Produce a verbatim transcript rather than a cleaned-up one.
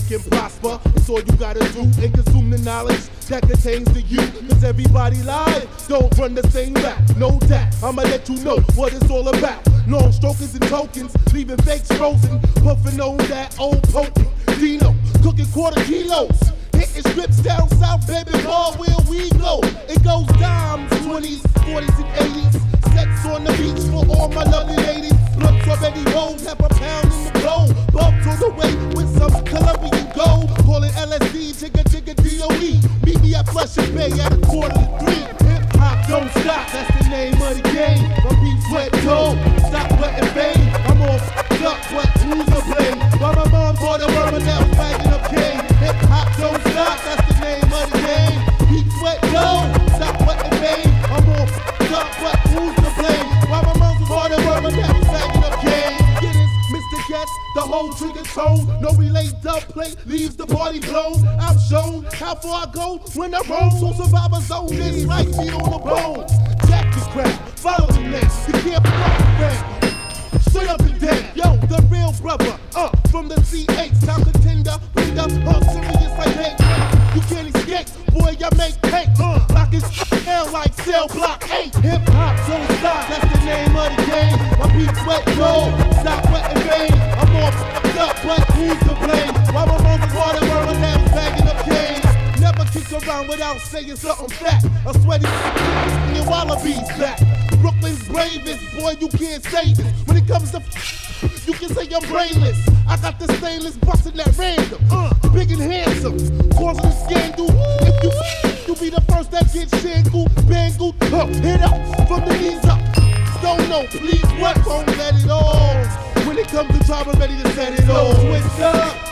can prosper. It's all you gotta do and consume the knowledge that contains the you. Cause everybody lies, don't run the same rap. No doubt, I'ma let you know what it's all about. Long strokers and tokens, leaving fakes frozen. Puffing on that old potent Dino, cooking quarter kilos. Hitting strips down south, baby, ball where we go. It goes dimes, twenties, forties, and eighties. Sex on the beach for all my lovely ladies. Blunts already rolled, half a pound in the blow. Bumped on the way with some Colombian gold. Call it L S D, jigga jigga D O E. Meet me at Flushing Bay at a quarter to three. Hip hop don't stop, that's the name of the game. My beats wet cold, stop wetting vein. I'm all f***ed up, but who's to blame? While my mom bought a rubber that was bagging up cane. Hip hop don't stop, that's the name of the game. Beats wet cold, stop wetting vein. I'm all f***ed up, but who's to blame? While my mom bought a rubber that was bagging up cane. Get it, Mister Gets the whole trigger tone. No relay dub plate leaves the party blown. I'm shown how far I go when I roll. So survivor zone this right feet on the bone. Jack the crowd, follow the next. You can't fuck around. Straight up and down, yo, the real brother, uh, from the C H, top contender, bring up, uh, serious like hey, you can't escape, boy, I make cake, uh, lock his hell like cell block eight, hip hop, don't stop, that's the name of the game, my beats wet gold, stop wet and vain, I'm all f***ed up, but who's to blame, while my mom's water rubber now bagging up games, never kick around without saying something fat, a sweaty and your wallabies back. Brooklyn's bravest, boy, you can't say this. When it comes to f- you can say I'm brainless. I got the stainless busting that random, uh, big and handsome, causing a scandal. If you f- you be the first that gets shangled, bangled, huh, hit up from the knees up. Don't know, please, what won't let it all. When it comes to time, I'm ready to set it all. Switch up.